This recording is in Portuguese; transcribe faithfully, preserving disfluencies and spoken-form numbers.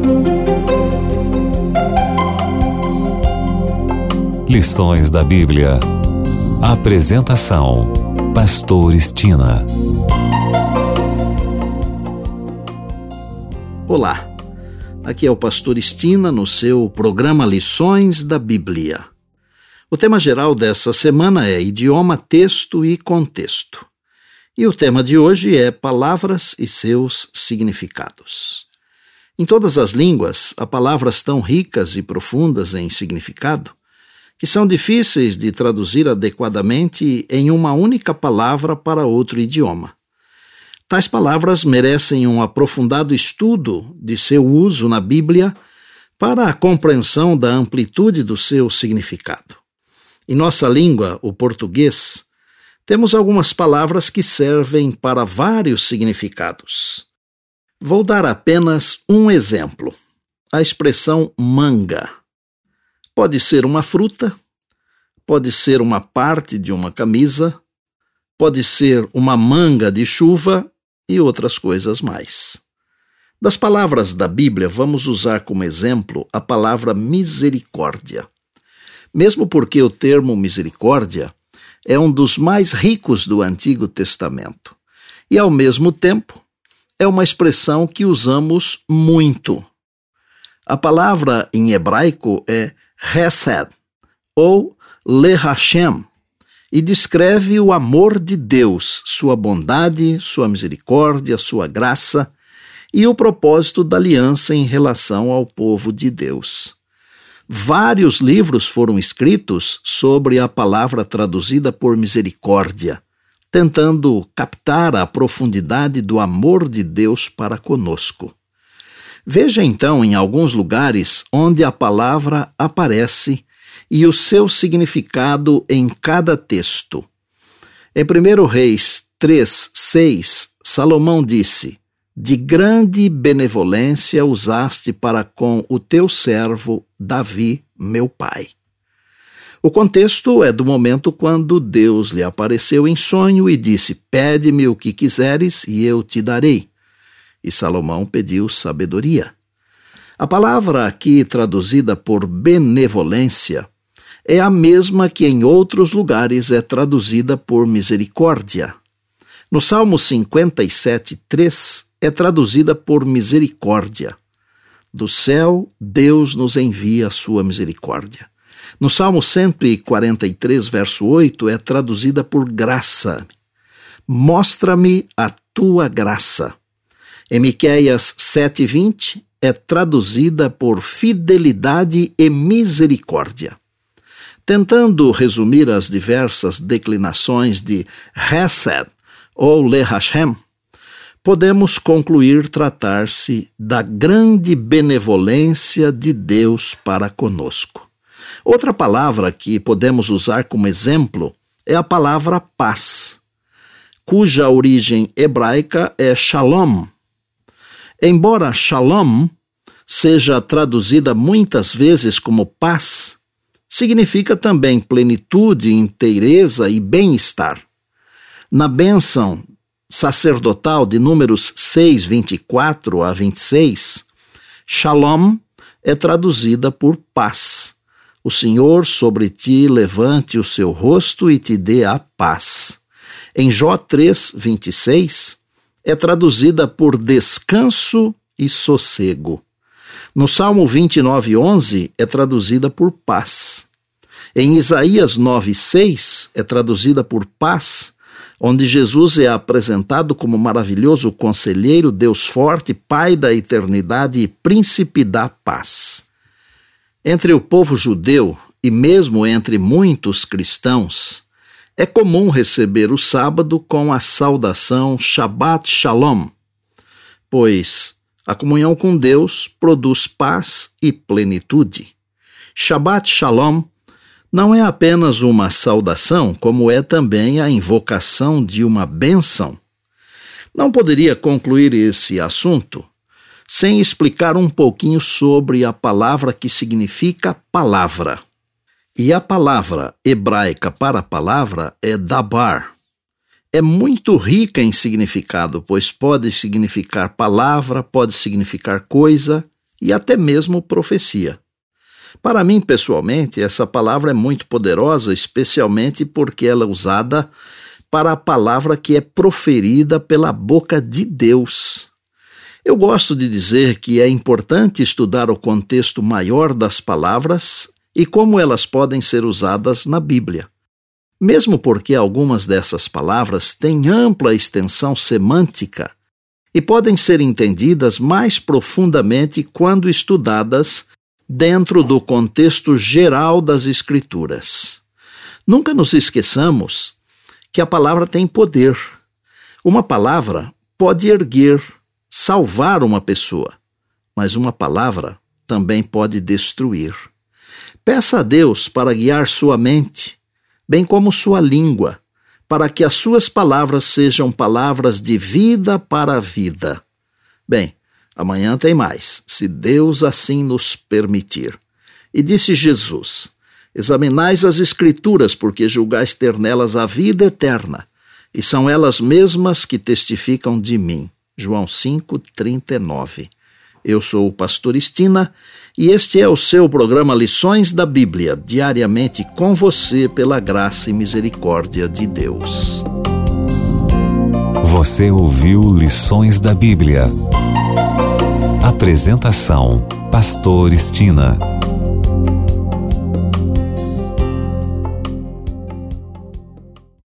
Lições da Bíblia. Apresentação: Pastor Estina. Olá, aqui é o Pastor Estina no seu programa Lições da Bíblia. O tema geral dessa semana é idioma, texto e contexto. E o tema de hoje é palavras e seus significados. Em todas as línguas, há palavras tão ricas e profundas em significado que são difíceis de traduzir adequadamente em uma única palavra para outro idioma. Tais palavras merecem um aprofundado estudo de seu uso na Bíblia para a compreensão da amplitude do seu significado. Em nossa língua, o português, temos algumas palavras que servem para vários significados. Vou dar apenas um exemplo. A expressão manga. Pode ser uma fruta, pode ser uma parte de uma camisa, pode ser uma manga de chuva e outras coisas mais. Das palavras da Bíblia, vamos usar como exemplo a palavra misericórdia. Mesmo porque o termo misericórdia é um dos mais ricos do Antigo Testamento e, ao mesmo tempo, é uma expressão que usamos muito. A palavra em hebraico é Hesed, ou Lerachem, e descreve o amor de Deus, sua bondade, sua misericórdia, sua graça e o propósito da aliança em relação ao povo de Deus. Vários livros foram escritos sobre a palavra traduzida por misericórdia, tentando captar a profundidade do amor de Deus para conosco. Veja então em alguns lugares onde a palavra aparece e o seu significado em cada texto. Em primeiro Reis três, seis, Salomão disse: "De grande benevolência usaste para com o teu servo Davi, meu pai." O contexto é do momento quando Deus lhe apareceu em sonho e disse: "Pede-me o que quiseres e eu te darei." E Salomão pediu sabedoria. A palavra aqui traduzida por benevolência é a mesma que em outros lugares é traduzida por misericórdia. No Salmo cinquenta e sete, três é traduzida por misericórdia. Do céu, Deus nos envia a sua misericórdia. No Salmo cento e quarenta e três, verso oito, é traduzida por graça. Mostra-me a tua graça. Em Miqueias sete, vinte, é traduzida por fidelidade e misericórdia. Tentando resumir as diversas declinações de Hesed ou Lerachem, podemos concluir tratar-se da grande benevolência de Deus para conosco. Outra palavra que podemos usar como exemplo é a palavra paz, cuja origem hebraica é shalom. Embora shalom seja traduzida muitas vezes como paz, significa também plenitude, inteireza e bem-estar. Na bênção sacerdotal de Números seis, vinte e quatro a vinte e seis, shalom é traduzida por paz. O Senhor sobre ti levante o seu rosto e te dê a paz. Em Jó três, vinte e seis, é traduzida por descanso e sossego. No Salmo vinte e nove, onze, é traduzida por paz. Em Isaías nove, seis, é traduzida por paz, onde Jesus é apresentado como maravilhoso conselheiro, Deus forte, Pai da eternidade e príncipe da paz. Entre o povo judeu e mesmo entre muitos cristãos, é comum receber o sábado com a saudação Shabbat Shalom, pois a comunhão com Deus produz paz e plenitude. Shabbat Shalom não é apenas uma saudação, como é também a invocação de uma bênção. Não poderia concluir esse assunto sem explicar um pouquinho sobre a palavra que significa palavra. E a palavra hebraica para palavra é dabar. É muito rica em significado, pois pode significar palavra, pode significar coisa e até mesmo profecia. Para mim, pessoalmente, essa palavra é muito poderosa, especialmente porque ela é usada para a palavra que é proferida pela boca de Deus. Eu gosto de dizer que é importante estudar o contexto maior das palavras e como elas podem ser usadas na Bíblia. Mesmo porque algumas dessas palavras têm ampla extensão semântica e podem ser entendidas mais profundamente quando estudadas dentro do contexto geral das Escrituras. Nunca nos esqueçamos que a palavra tem poder. Uma palavra pode erguer, salvar uma pessoa, mas uma palavra também pode destruir. Peça a Deus para guiar sua mente, bem como sua língua, para que as suas palavras sejam palavras de vida para a vida. Bem, amanhã tem mais, se Deus assim nos permitir. E disse Jesus: examinais as Escrituras, porque julgais ter nelas a vida eterna, e são elas mesmas que testificam de mim. João cinco, trinta e nove. Eu sou o pastor Estina e este é o seu programa Lições da Bíblia, diariamente com você pela graça e misericórdia de Deus. Você ouviu Lições da Bíblia. Apresentação: Pastor Estina.